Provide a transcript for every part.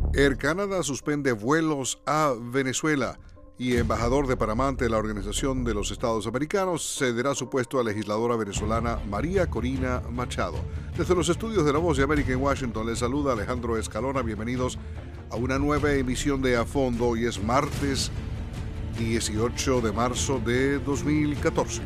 Air Canada suspende vuelos a Venezuela y embajador de Panamá ante la Organización de los Estados Americanos cederá su puesto a la legisladora venezolana María Corina Machado. Desde los estudios de La Voz de América en Washington les saluda Alejandro Escalona. Bienvenidos a una nueva emisión de A Fondo. Hoy es martes 18 de marzo de 2014.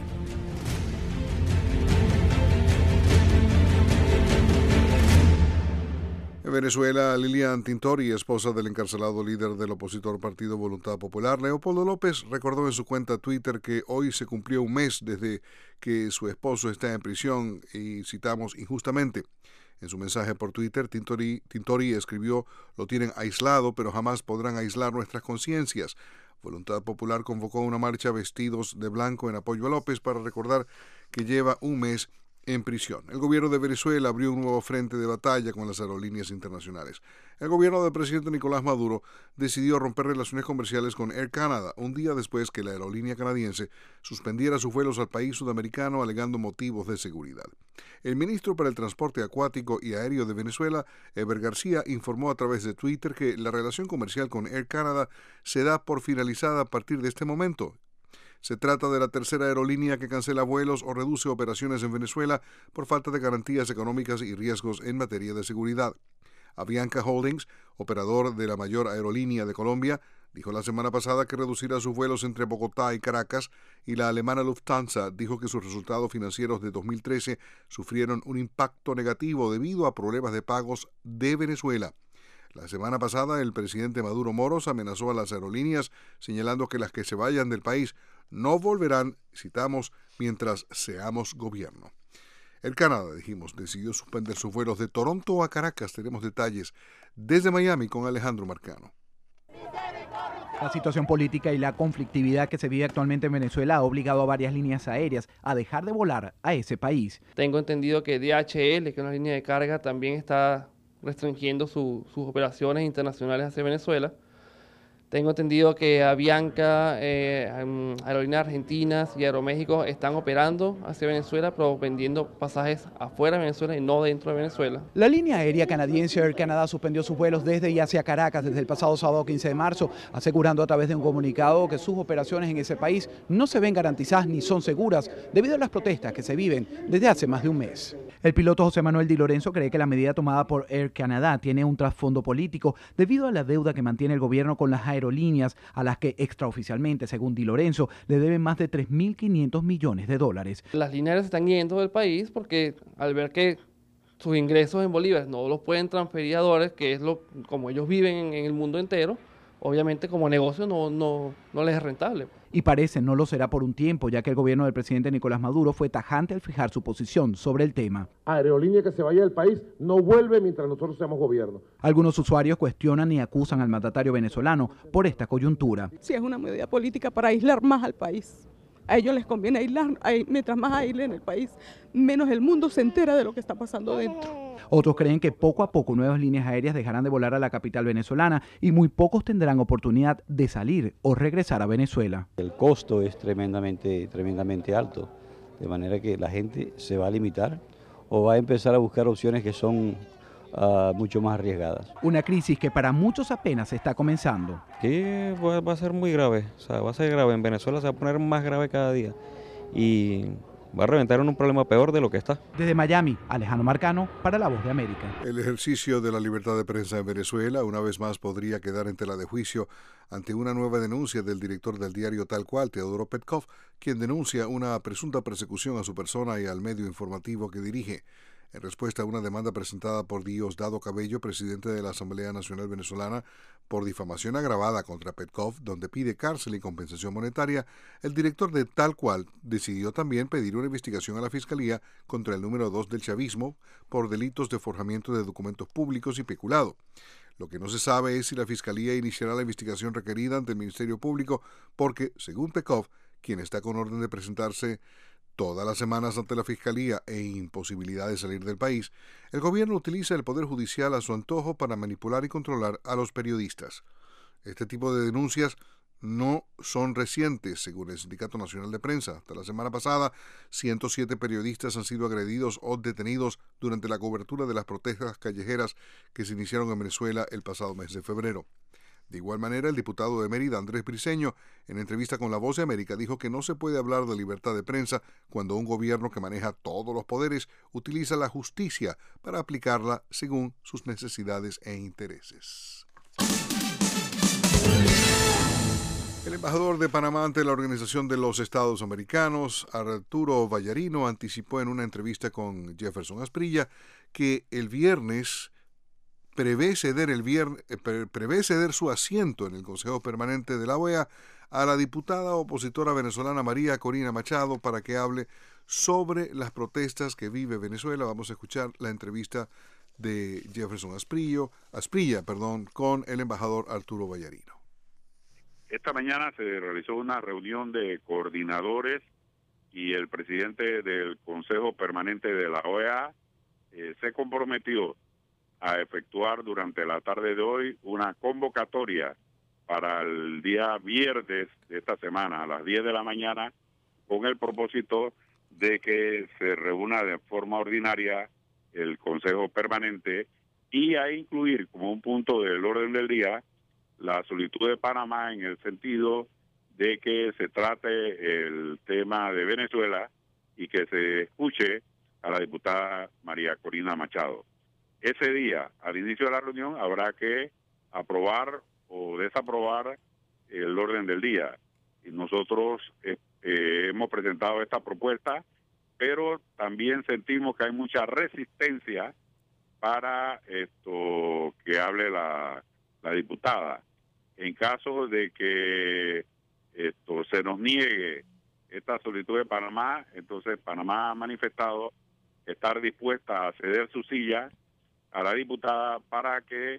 En Venezuela, Lilian Tintori, esposa del encarcelado líder del opositor Partido Voluntad Popular, Leopoldo López, recordó en su cuenta Twitter que hoy se cumplió un mes desde que su esposo está en prisión y, citamos, injustamente. En su mensaje por Twitter, Tintori escribió: "Lo tienen aislado, pero jamás podrán aislar nuestras conciencias". Voluntad Popular convocó una marcha vestidos de blanco en apoyo a López para recordar que lleva un mes en prisión. El gobierno de Venezuela abrió un nuevo frente de batalla con las aerolíneas internacionales. El gobierno del presidente Nicolás Maduro decidió romper relaciones comerciales con Air Canada un día después que la aerolínea canadiense suspendiera sus vuelos al país sudamericano alegando motivos de seguridad. El ministro para el Transporte Acuático y Aéreo de Venezuela, Eber García, informó a través de Twitter que la relación comercial con Air Canada se da por finalizada a partir de este momento. Se trata de la tercera aerolínea que cancela vuelos o reduce operaciones en Venezuela por falta de garantías económicas y riesgos en materia de seguridad. Avianca Holdings, operador de la mayor aerolínea de Colombia, dijo la semana pasada que reducirá sus vuelos entre Bogotá y Caracas, y la alemana Lufthansa dijo que sus resultados financieros de 2013 sufrieron un impacto negativo debido a problemas de pagos de Venezuela. La semana pasada, el presidente Maduro Moros amenazó a las aerolíneas, señalando que las que se vayan del país no volverán, citamos, mientras seamos gobierno. El Canadá, dijimos, decidió suspender sus vuelos de Toronto a Caracas. Tenemos detalles desde Miami con Alejandro Marcano. La situación política y la conflictividad que se vive actualmente en Venezuela ha obligado a varias líneas aéreas a dejar de volar a ese país. Tengo entendido que DHL, que es una línea de carga, también está restringiendo sus operaciones internacionales hacia Venezuela. Tengo entendido que Avianca, Aerolíneas Argentinas y Aeroméxico están operando hacia Venezuela, pero vendiendo pasajes afuera de Venezuela y no dentro de Venezuela. La línea aérea canadiense Air Canada suspendió sus vuelos desde y hacia Caracas desde el pasado sábado 15 de marzo, asegurando a través de un comunicado que sus operaciones en ese país no se ven garantizadas ni son seguras debido a las protestas que se viven desde hace más de un mes. El piloto José Manuel Di Lorenzo cree que la medida tomada por Air Canada tiene un trasfondo político debido a la deuda que mantiene el gobierno con las aerolíneas, a las que extraoficialmente, según Di Lorenzo, le deben más de $3.500 millones. Las líneas se están yendo del país porque al ver que sus ingresos en bolívares no los pueden transferir a dólares, que es como ellos viven en el mundo entero, obviamente como negocio no les es rentable. Y parece no lo será por un tiempo, ya que el gobierno del presidente Nicolás Maduro fue tajante al fijar su posición sobre el tema. Aerolínea que se vaya del país no vuelve mientras nosotros seamos gobierno. Algunos usuarios cuestionan y acusan al mandatario venezolano por esta coyuntura. Sí, es una medida política para aislar más al país. A ellos les conviene aislar, mientras más aíslen el país, menos el mundo se entera de lo que está pasando dentro. Otros creen que poco a poco nuevas líneas aéreas dejarán de volar a la capital venezolana y muy pocos tendrán oportunidad de salir o regresar a Venezuela. El costo es tremendamente alto, de manera que la gente se va a limitar o va a empezar a buscar opciones que son mucho más arriesgadas. Una crisis que para muchos apenas está comenzando. Que va a ser muy grave, va a ser grave. En Venezuela se va a poner más grave cada día y va a reventar en un problema peor de lo que está. Desde Miami, Alejandro Marcano para La Voz de América. El ejercicio de la libertad de prensa en Venezuela una vez más podría quedar en tela de juicio ante una nueva denuncia del director del diario Tal Cual, Teodoro Petkov, quien denuncia una presunta persecución a su persona y al medio informativo que dirige. En respuesta a una demanda presentada por Diosdado Cabello, presidente de la Asamblea Nacional Venezolana, por difamación agravada contra Petkov, donde pide cárcel y compensación monetaria, el director de Tal Cual decidió también pedir una investigación a la Fiscalía contra el número 2 del chavismo por delitos de forjamiento de documentos públicos y peculado. Lo que no se sabe es si la Fiscalía iniciará la investigación requerida ante el Ministerio Público porque, según Petkov, quien está con orden de presentarse todas las semanas ante la Fiscalía e imposibilidad de salir del país, el gobierno utiliza el Poder Judicial a su antojo para manipular y controlar a los periodistas. Este tipo de denuncias no son recientes, según el Sindicato Nacional de Prensa. Hasta la semana pasada, 107 periodistas han sido agredidos o detenidos durante la cobertura de las protestas callejeras que se iniciaron en Venezuela el pasado mes de febrero. De igual manera, el diputado de Mérida, Andrés Briceño, en entrevista con La Voz de América, dijo que no se puede hablar de libertad de prensa cuando un gobierno que maneja todos los poderes utiliza la justicia para aplicarla según sus necesidades e intereses. El embajador de Panamá ante la Organización de los Estados Americanos, Arturo Vallarino, anticipó en una entrevista con Jefferson Asprilla que el viernes prevé ceder su asiento en el Consejo Permanente de la OEA a la diputada opositora venezolana María Corina Machado para que hable sobre las protestas que vive Venezuela. Vamos a escuchar la entrevista de Jefferson Asprilla, con el embajador Arturo Vallarino. Esta mañana se realizó una reunión de coordinadores y el presidente del Consejo Permanente de la OEA se comprometió a efectuar durante la tarde de hoy una convocatoria para el día viernes de esta semana a las 10 de la mañana con el propósito de que se reúna de forma ordinaria el Consejo Permanente y a incluir como un punto del orden del día la solicitud de Panamá en el sentido de que se trate el tema de Venezuela y que se escuche a la diputada María Corina Machado. Ese día, al inicio de la reunión, habrá que aprobar o desaprobar el orden del día. Y nosotros hemos presentado esta propuesta, pero también sentimos que hay mucha resistencia para esto que hable la diputada. En caso de que se nos niegue esta solicitud de Panamá, entonces Panamá ha manifestado estar dispuesta a ceder su silla a la diputada para que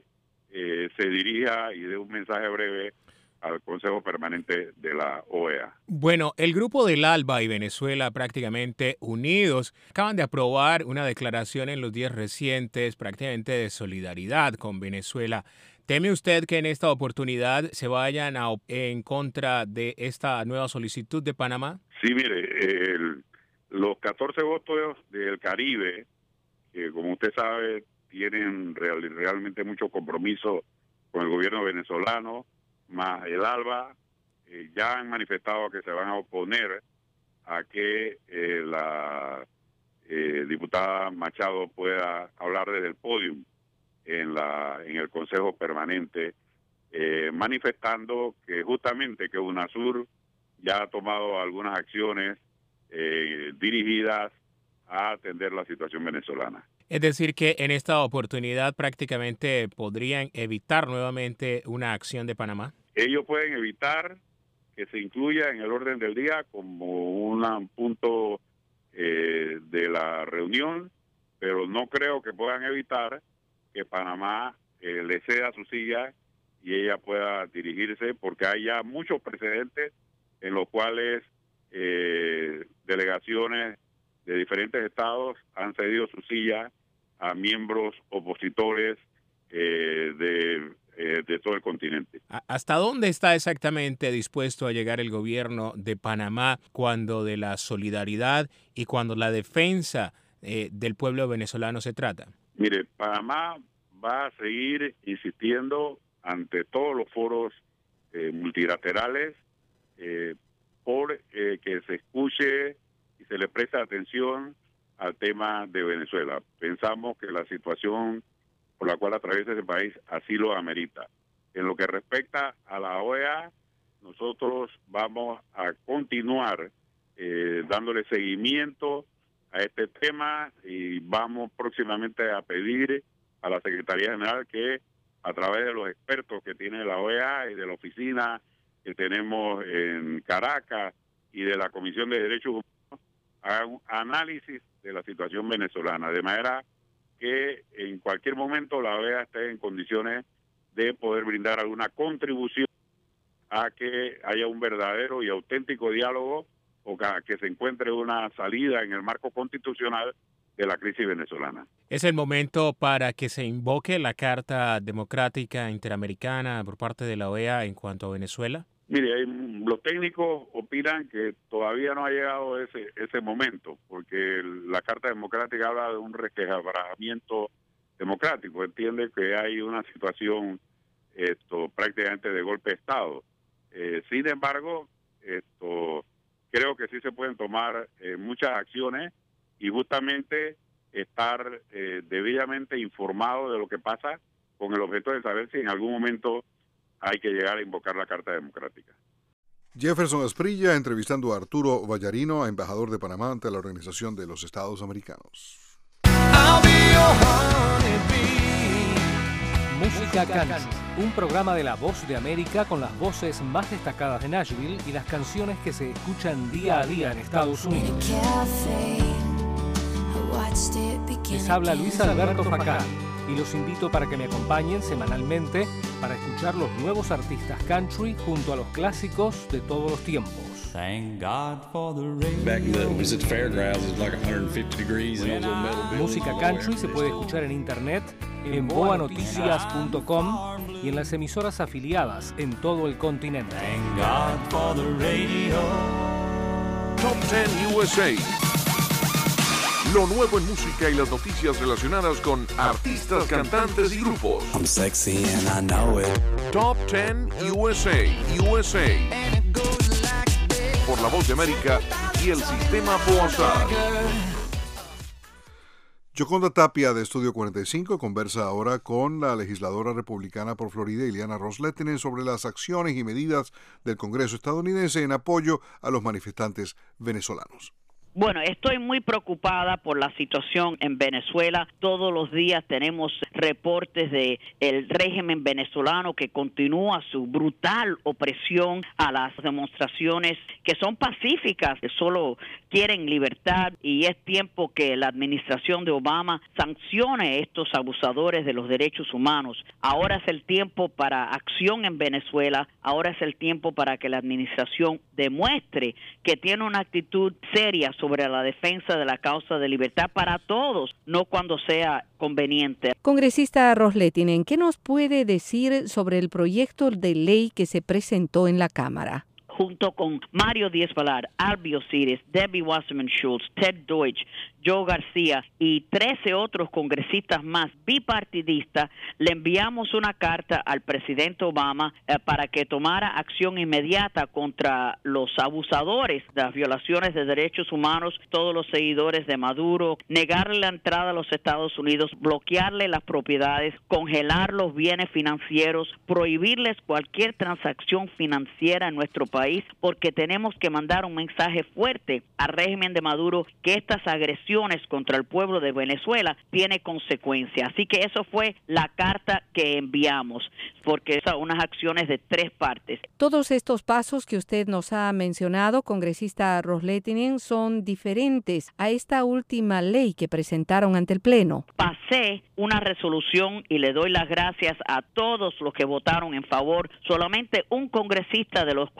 se dirija y dé un mensaje breve al Consejo Permanente de la OEA. Bueno, el grupo del ALBA y Venezuela prácticamente unidos acaban de aprobar una declaración en los días recientes prácticamente de solidaridad con Venezuela. ¿Teme usted que en esta oportunidad se vayan en contra de esta nueva solicitud de Panamá? Sí, mire, los 14 votos del Caribe, que como usted sabe tienen realmente mucho compromiso con el gobierno venezolano, más el ALBA, ya han manifestado que se van a oponer a que la diputada Machado pueda hablar desde el podio en el Consejo Permanente, manifestando que justamente que UNASUR ya ha tomado algunas acciones dirigidas a atender la situación venezolana. Es decir, que en esta oportunidad prácticamente podrían evitar nuevamente una acción de Panamá. Ellos pueden evitar que se incluya en el orden del día como un punto de la reunión, pero no creo que puedan evitar que Panamá le ceda su silla y ella pueda dirigirse, porque hay ya muchos precedentes en los cuales delegaciones de diferentes estados han cedido su silla a miembros opositores de todo el continente. ¿Hasta dónde está exactamente dispuesto a llegar el gobierno de Panamá cuando de la solidaridad y cuando la defensa del pueblo venezolano se trata? Mire, Panamá va a seguir insistiendo ante todos los foros multilaterales por que se escuche y se le preste atención al tema de Venezuela. Pensamos que la situación por la cual atraviesa ese país así lo amerita. En lo que respecta a la OEA, nosotros vamos a continuar dándole seguimiento a este tema y vamos próximamente a pedir a la Secretaría General que a través de los expertos que tiene la OEA y de la oficina que tenemos en Caracas y de la Comisión de Derechos Humanos hagan un análisis de la situación venezolana, de manera que en cualquier momento la OEA esté en condiciones de poder brindar alguna contribución a que haya un verdadero y auténtico diálogo o que se encuentre una salida en el marco constitucional de la crisis venezolana. ¿Es el momento para que se invoque la Carta Democrática Interamericana por parte de la OEA en cuanto a Venezuela? Mire, los técnicos opinan que todavía no ha llegado ese momento, porque la Carta Democrática habla de un resquebrajamiento democrático, entiende que hay una situación prácticamente de golpe de Estado. Sin embargo, creo que sí se pueden tomar muchas acciones y justamente estar debidamente informado de lo que pasa con el objeto de saber si en algún momento hay que llegar a invocar la Carta Democrática. Jefferson Asprilla entrevistando a Arturo Vallarino, embajador de Panamá ante la Organización de los Estados Americanos. Música Country, un programa de La Voz de América con las voces más destacadas de Nashville y las canciones que se escuchan día a día en Estados Unidos. Les habla Luis Alberto Facán y los invito para que me acompañen semanalmente para escuchar los nuevos artistas country junto a los clásicos de todos los tiempos. Thank God for the rain. Back in the fairgrounds, it was like 150 degrees and those little metal buildings. Música country se puede escuchar en internet en boanoticias.com y en las emisoras afiliadas en todo el continente. Thank God for the radio. Top 10 USA. Lo nuevo en música y las noticias relacionadas con artistas, cantantes y grupos. I'm sexy and I know it. Top 10 USA. Por La Voz de América y el Sistema Boazar. Yoconda Tapia de Estudio 45 conversa ahora con la legisladora republicana por Florida, Ileana Ros-Lehtinen, sobre las acciones y medidas del Congreso estadounidense en apoyo a los manifestantes venezolanos. Bueno, estoy muy preocupada por la situación en Venezuela. Todos los días tenemos reportes de el régimen venezolano que continúa su brutal opresión a las demostraciones que son pacíficas, que solo quieren libertad, y es tiempo que la administración de Obama sancione a estos abusadores de los derechos humanos. Ahora es el tiempo para acción en Venezuela, ahora es el tiempo para que la administración demuestre que tiene una actitud seria sobre la defensa de la causa de libertad para todos, no cuando sea conveniente. Congresista Ros-Lehtinen, ¿qué nos puede decir sobre el proyecto de ley que se presentó en la Cámara? Junto con Mario Díaz-Balart, Albio Cires, Debbie Wasserman Schultz, Ted Deutsch, Joe García y 13 otros congresistas más bipartidistas, le enviamos una carta al presidente Obama para que tomara acción inmediata contra los abusadores de las violaciones de derechos humanos, todos los seguidores de Maduro, negarle la entrada a los Estados Unidos, bloquearle las propiedades, congelar los bienes financieros, prohibirles cualquier transacción financiera en nuestro país, porque tenemos que mandar un mensaje fuerte al régimen de Maduro que estas agresiones contra el pueblo de Venezuela tiene consecuencias. Así que eso fue la carta que enviamos, porque son unas acciones de 3 partes. Todos estos pasos que usted nos ha mencionado, congresista Ros-Lehtinen, son diferentes a esta última ley que presentaron ante el Pleno. Pasé una resolución y le doy las gracias a todos los que votaron en favor. Solamente un congresista de los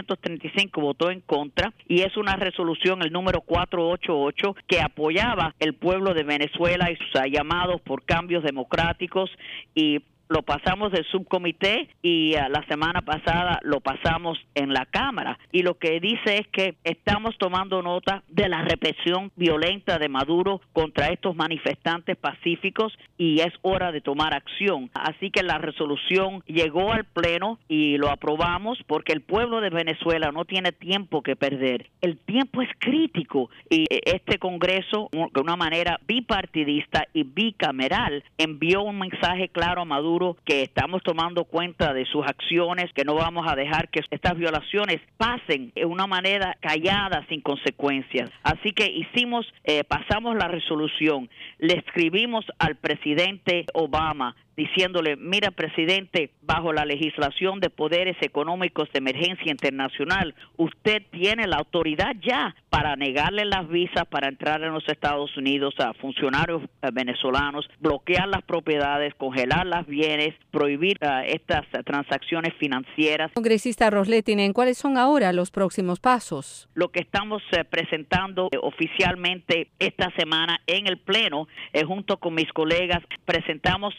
435 votó en contra, y es una resolución, el número 488, que apoyaba el pueblo de Venezuela y sus llamados por cambios democráticos, y lo pasamos del subcomité y la semana pasada lo pasamos en la Cámara. Y lo que dice es que estamos tomando nota de la represión violenta de Maduro contra estos manifestantes pacíficos y es hora de tomar acción. Así que la resolución llegó al Pleno y lo aprobamos porque el pueblo de Venezuela no tiene tiempo que perder. El tiempo es crítico y este Congreso, de una manera bipartidista y bicameral, envió un mensaje claro a Maduro que estamos tomando cuenta de sus acciones, que no vamos a dejar que estas violaciones pasen de una manera callada, sin consecuencias. Así que pasamos la resolución, le escribimos al presidente Obama diciéndole: mira, presidente, bajo la legislación de poderes económicos de emergencia internacional, usted tiene la autoridad ya para negarle las visas para entrar en los Estados Unidos a funcionarios venezolanos, bloquear las propiedades, congelar los bienes, prohibir estas transacciones financieras. Congresista Ros-Lehtinen, ¿cuáles son ahora los próximos pasos? Lo que estamos presentando oficialmente esta semana en el Pleno, junto con mis colegas, presentamos la ley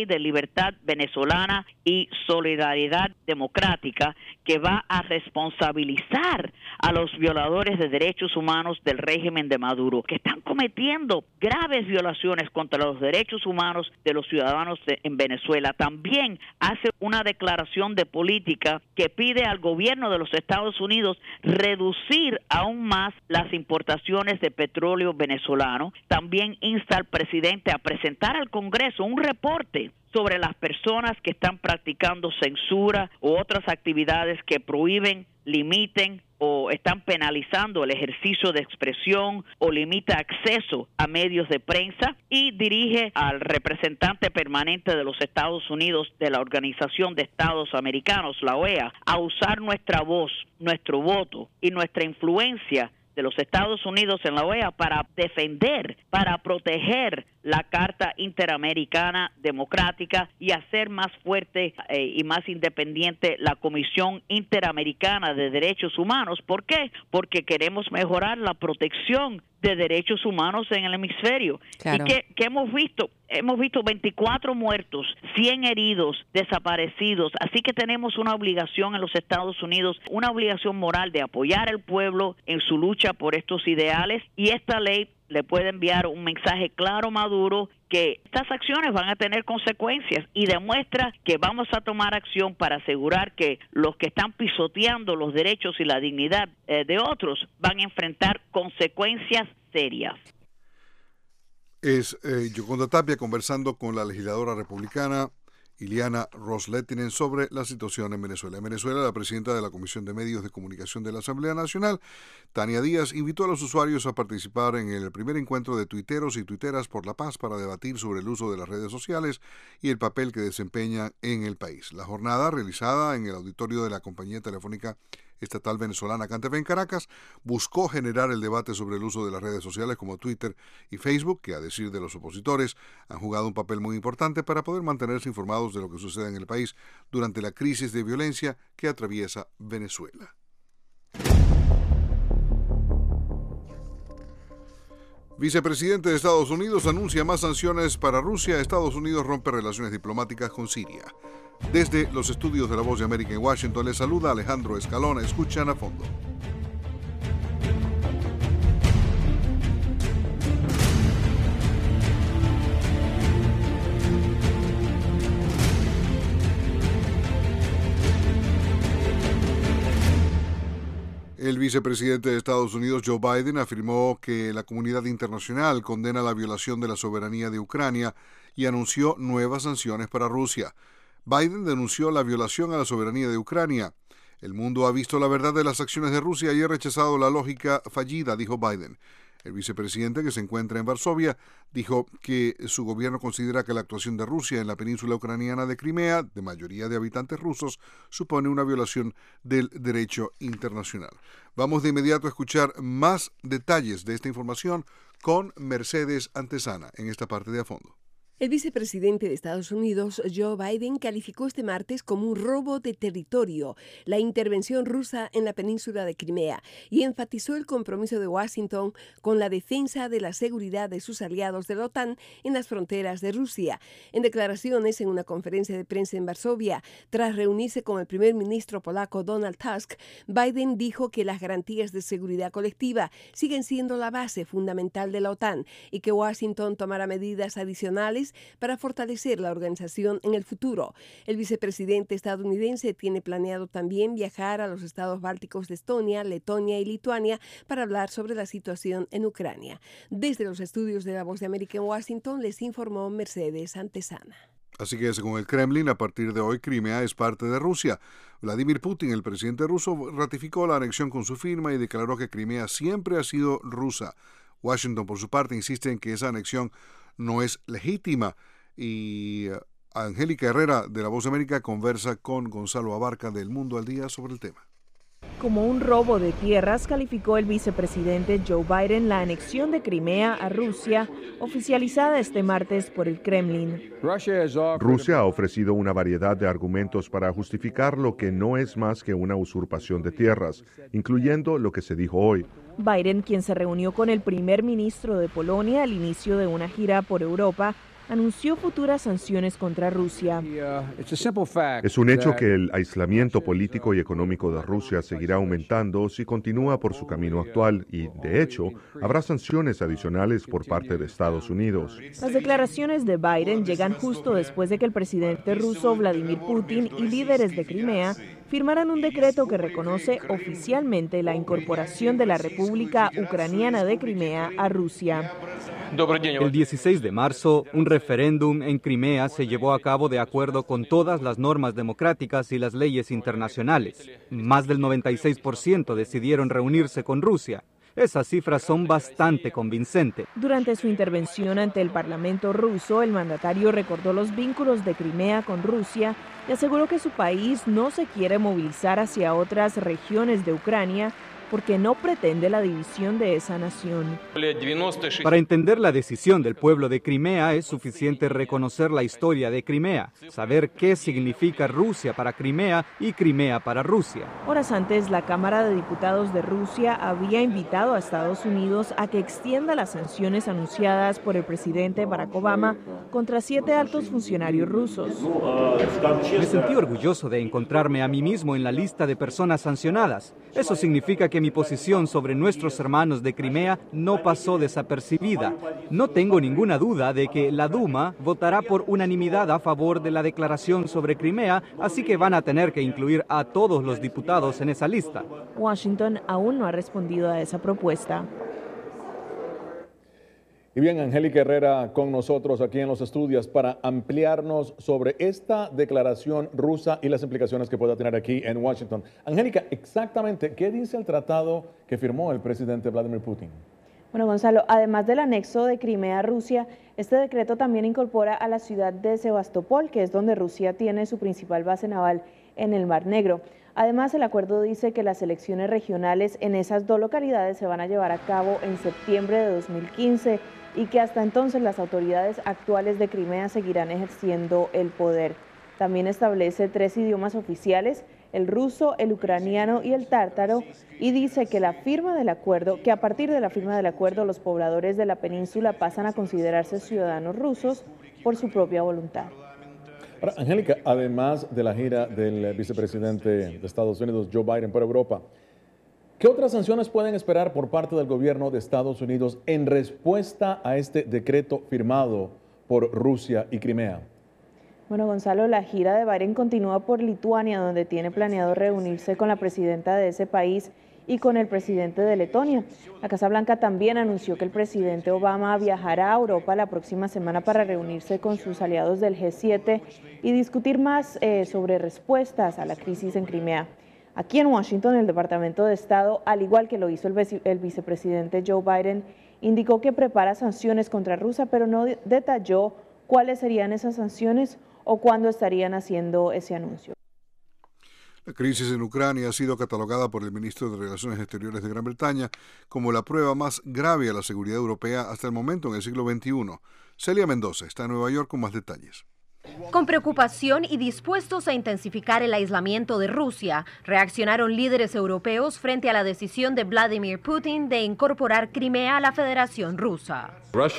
de libertad venezolana y solidaridad democrática que va a responsabilizar a los violadores de derechos humanos del régimen de Maduro, que están cometiendo graves violaciones contra los derechos humanos de los ciudadanos en Venezuela. También hace una declaración de política que pide al gobierno de los Estados Unidos reducir aún más las importaciones de petróleo venezolano. También insta al presidente a presentar al Congreso un reporte sobre las personas que están practicando censura u otras actividades que prohíben, limiten o están penalizando el ejercicio de expresión o limita acceso a medios de prensa, y dirige al representante permanente de los Estados Unidos de la Organización de Estados Americanos, la OEA, a usar nuestra voz, nuestro voto y nuestra influencia de los Estados Unidos en la OEA para defender, para proteger la Carta Interamericana Democrática y hacer más fuerte y más independiente la Comisión Interamericana de Derechos Humanos. ¿Por qué? Porque queremos mejorar la protección de derechos humanos en el hemisferio. Claro. ¿Y qué hemos visto? Hemos visto 24 muertos, 100 heridos, desaparecidos. Así que tenemos una obligación en los Estados Unidos, una obligación moral de apoyar al pueblo en su lucha por estos ideales, y esta ley le puede enviar un mensaje claro a Maduro que estas acciones van a tener consecuencias, y demuestra que vamos a tomar acción para asegurar que los que están pisoteando los derechos y la dignidad de otros van a enfrentar consecuencias serias. Es Yoconda Tapia conversando con la legisladora republicana Ileana Ros-Lehtinen sobre la situación en Venezuela. En Venezuela, la presidenta de la Comisión de Medios de Comunicación de la Asamblea Nacional, Tania Díaz, invitó a los usuarios a participar en el primer encuentro de tuiteros y tuiteras por la paz para debatir sobre el uso de las redes sociales y el papel que desempeñan en el país. La jornada, realizada en el auditorio de la compañía telefónica estatal venezolana Cantef en Caracas, buscó generar el debate sobre el uso de las redes sociales como Twitter y Facebook, que a decir de los opositores han jugado un papel muy importante para poder mantenerse informados de lo que sucede en el país durante la crisis de violencia que atraviesa Venezuela. Vicepresidente de Estados Unidos anuncia más sanciones para Rusia. Estados Unidos rompe relaciones diplomáticas con Siria. Desde los estudios de La Voz de América en Washington, les saluda Alejandro Escalona. Escuchan a fondo. El vicepresidente de Estados Unidos, Joe Biden, afirmó que la comunidad internacional condena la violación de la soberanía de Ucrania y anunció nuevas sanciones para Rusia. Biden denunció la violación a la soberanía de Ucrania. El mundo ha visto la verdad de las acciones de Rusia y ha rechazado la lógica fallida, dijo Biden. El vicepresidente, que se encuentra en Varsovia, dijo que su gobierno considera que la actuación de Rusia en la península ucraniana de Crimea, de mayoría de habitantes rusos, supone una violación del derecho internacional. Vamos de inmediato a escuchar más detalles de esta información con Mercedes Antesana en esta parte de A Fondo. El vicepresidente de Estados Unidos, Joe Biden, calificó este martes como un robo de territorio la intervención rusa en la península de Crimea y enfatizó el compromiso de Washington con la defensa de la seguridad de sus aliados de la OTAN en las fronteras de Rusia. En declaraciones en una conferencia de prensa en Varsovia, tras reunirse con el primer ministro polaco Donald Tusk, Biden dijo que las garantías de seguridad colectiva siguen siendo la base fundamental de la OTAN y que Washington tomará medidas adicionales para fortalecer la organización en el futuro. El vicepresidente estadounidense tiene planeado también viajar a los estados bálticos de Estonia, Letonia y Lituania para hablar sobre la situación en Ucrania. Desde los estudios de La Voz de América en Washington les informó Mercedes Antesana. Así que, según el Kremlin, a partir de hoy Crimea es parte de Rusia. Vladimir Putin, el presidente ruso, ratificó la anexión con su firma y declaró que Crimea siempre ha sido rusa. Washington, por su parte, insiste en que esa anexión no es legítima, y Angélica Herrera de La Voz de América conversa con Gonzalo Abarca del Mundo al Día sobre el tema. Como un robo de tierras, calificó el vicepresidente Joe Biden la anexión de Crimea a Rusia, oficializada este martes por el Kremlin. Rusia ha ofrecido una variedad de argumentos para justificar lo que no es más que una usurpación de tierras, incluyendo lo que se dijo hoy. Biden, quien se reunió con el primer ministro de Polonia al inicio de una gira por Europa, anunció futuras sanciones contra Rusia. Es un hecho que el aislamiento político y económico de Rusia seguirá aumentando si continúa por su camino actual y, de hecho, habrá sanciones adicionales por parte de Estados Unidos. Las declaraciones de Biden llegan justo después de que el presidente ruso Vladimir Putin y líderes de Crimea firmaran un decreto que reconoce oficialmente la incorporación de la República Ucraniana de Crimea a Rusia. El 16 de marzo, un referéndum en Crimea se llevó a cabo de acuerdo con todas las normas democráticas y las leyes internacionales. Más del 96% decidieron reunirse con Rusia. Esas cifras son bastante convincentes. Durante su intervención ante el Parlamento ruso, el mandatario recordó los vínculos de Crimea con Rusia y aseguró que su país no se quiere movilizar hacia otras regiones de Ucrania porque no pretende la división de esa nación. Para entender la decisión del pueblo de Crimea es suficiente reconocer la historia de Crimea, saber qué significa Rusia para Crimea y Crimea para Rusia. Horas antes, la Cámara de Diputados de Rusia había invitado a Estados Unidos a que extienda las sanciones anunciadas por el presidente Barack Obama contra 7 altos funcionarios rusos. Me sentí orgulloso de encontrarme a mí mismo en la lista de personas sancionadas. Eso significa que mi posición sobre nuestros hermanos de Crimea no pasó desapercibida. No tengo ninguna duda de que la Duma votará por unanimidad a favor de la declaración sobre Crimea, así que van a tener que incluir a todos los diputados en esa lista. Washington aún no ha respondido a esa propuesta. Y bien, Angélica Herrera con nosotros aquí en los estudios para ampliarnos sobre esta declaración rusa y las implicaciones que pueda tener aquí en Washington. Angélica, exactamente, ¿qué dice el tratado que firmó el presidente Vladimir Putin? Bueno, Gonzalo, además del anexo de Crimea a Rusia, este decreto también incorpora a la ciudad de Sebastopol, que es donde Rusia tiene su principal base naval en el Mar Negro. Además, el acuerdo dice que las elecciones regionales en esas dos localidades se van a llevar a cabo en septiembre de 2015 y que hasta entonces las autoridades actuales de Crimea seguirán ejerciendo el poder. También establece 3 idiomas oficiales, el ruso, el ucraniano y el tártaro, y dice que que a partir de la firma del acuerdo los pobladores de la península pasan a considerarse ciudadanos rusos por su propia voluntad. Ahora, Angélica, además de la gira del vicepresidente de Estados Unidos, Joe Biden, por Europa, ¿qué otras sanciones pueden esperar por parte del gobierno de Estados Unidos en respuesta a este decreto firmado por Rusia y Crimea? Bueno, Gonzalo, la gira de Biden continúa por Lituania, donde tiene planeado reunirse con la presidenta de ese país y con el presidente de Letonia. La Casa Blanca también anunció que el presidente Obama viajará a Europa la próxima semana para reunirse con sus aliados del G7 y discutir más sobre respuestas a la crisis en Crimea. Aquí en Washington, el Departamento de Estado, al igual que lo hizo el vicepresidente Joe Biden, indicó que prepara sanciones contra Rusia, pero no detalló cuáles serían esas sanciones o cuándo estarían haciendo ese anuncio. La crisis en Ucrania ha sido catalogada por el ministro de Relaciones Exteriores de Gran Bretaña como la prueba más grave a la seguridad europea hasta el momento en el siglo XXI. Celia Mendoza está en Nueva York con más detalles. Con preocupación y dispuestos a intensificar el aislamiento de Rusia, reaccionaron líderes europeos frente a la decisión de Vladimir Putin de incorporar Crimea a la Federación Rusa.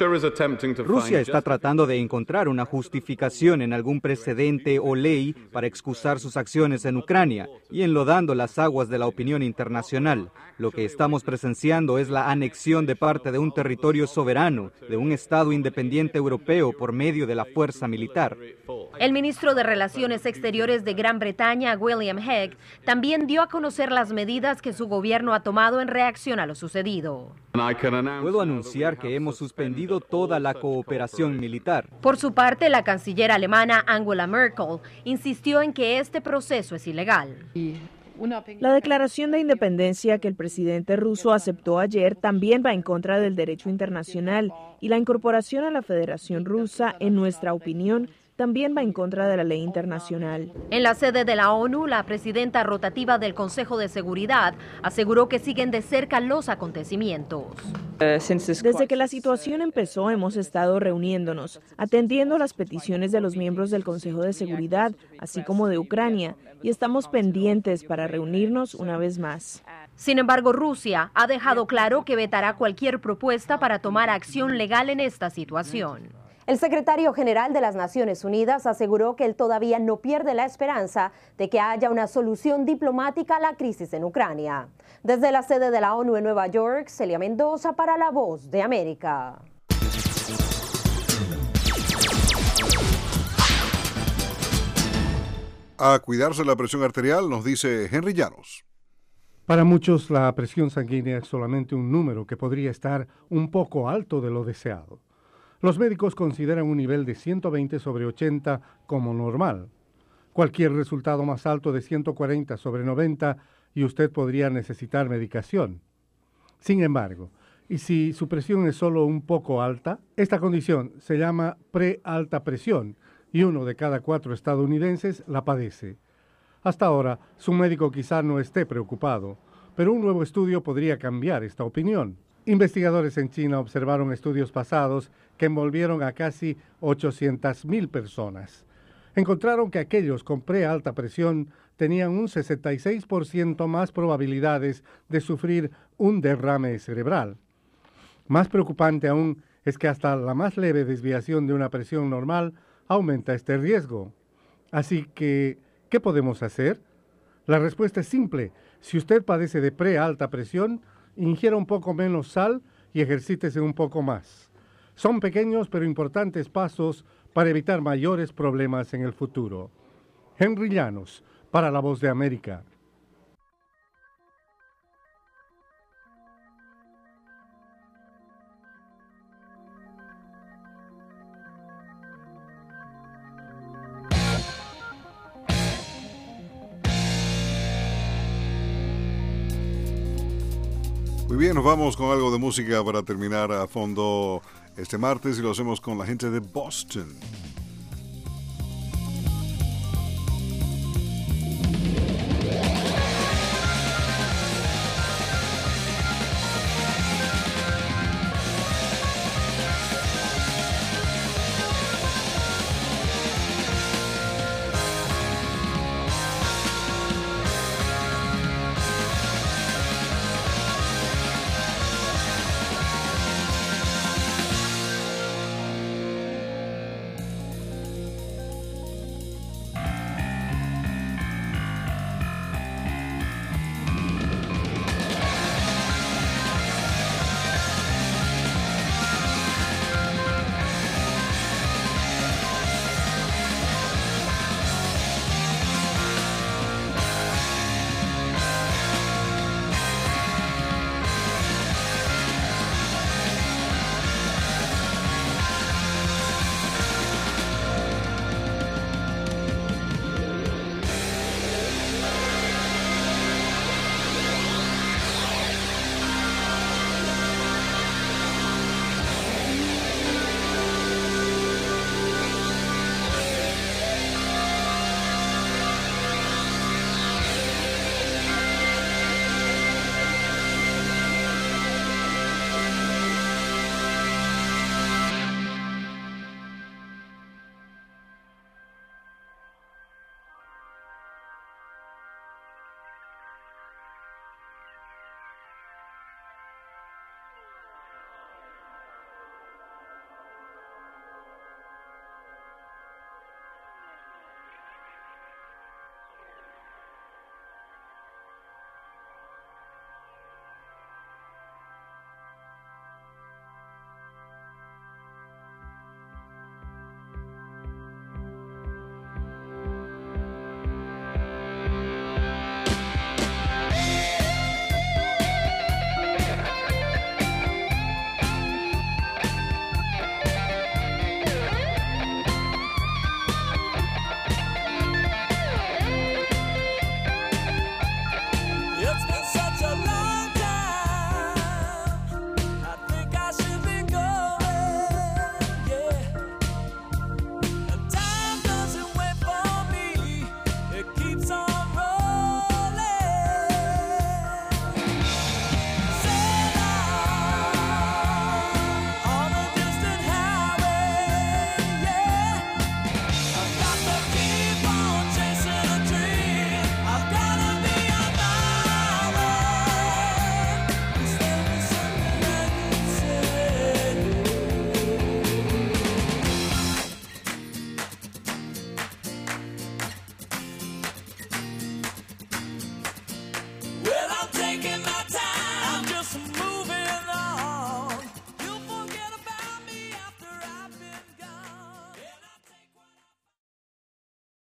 Rusia está tratando de encontrar una justificación en algún precedente o ley para excusar sus acciones en Ucrania y enlodando las aguas de la opinión internacional. Lo que estamos presenciando es la anexión de parte de un territorio soberano, de un Estado independiente europeo por medio de la fuerza militar. El ministro de Relaciones Exteriores de Gran Bretaña, William Hague, también dio a conocer las medidas que su gobierno ha tomado en reacción a lo sucedido. Puedo anunciar que hemos suspendido toda la cooperación militar. Por su parte, la canciller alemana Angela Merkel insistió en que este proceso es ilegal. La declaración de independencia que el presidente ruso aceptó ayer también va en contra del derecho internacional y la incorporación a la Federación Rusa, en nuestra opinión, también va en contra de la ley internacional. En la sede de la ONU, la presidenta rotativa del Consejo de Seguridad aseguró que siguen de cerca los acontecimientos. Desde que la situación empezó, hemos estado reuniéndonos, atendiendo las peticiones de los miembros del Consejo de Seguridad, así como de Ucrania, y estamos pendientes para reunirnos una vez más. Sin embargo, Rusia ha dejado claro que vetará cualquier propuesta para tomar acción legal en esta situación. El secretario general de las Naciones Unidas aseguró que él todavía no pierde la esperanza de que haya una solución diplomática a la crisis en Ucrania. Desde la sede de la ONU en Nueva York, Celia Mendoza para La Voz de América. A cuidarse la presión arterial, nos dice Henry Llanos. Para muchos, la presión sanguínea es solamente un número que podría estar un poco alto de lo deseado. Los médicos consideran un nivel de 120/80 como normal. Cualquier resultado más alto de 140/90 y usted podría necesitar medicación. Sin embargo, y si su presión es solo un poco alta, esta condición se llama prealta presión y 1 de cada 4 estadounidenses la padece. Hasta ahora, su médico quizá no esté preocupado, pero un nuevo estudio podría cambiar esta opinión. Investigadores en China observaron estudios pasados que envolvieron a casi 800,000 personas. Encontraron que aquellos con prealta presión tenían un 66% más probabilidades de sufrir un derrame cerebral. Más preocupante aún es que hasta la más leve desviación de una presión normal aumenta este riesgo. Así que, ¿qué podemos hacer? La respuesta es simple. Si usted padece de prealta presión, ingiera un poco menos sal y ejercítese un poco más. Son pequeños pero importantes pasos para evitar mayores problemas en el futuro. Henry Llanos, para La Voz de América. Muy bien, nos vamos con algo de música para terminar a fondo este martes y lo hacemos con la gente de Boston.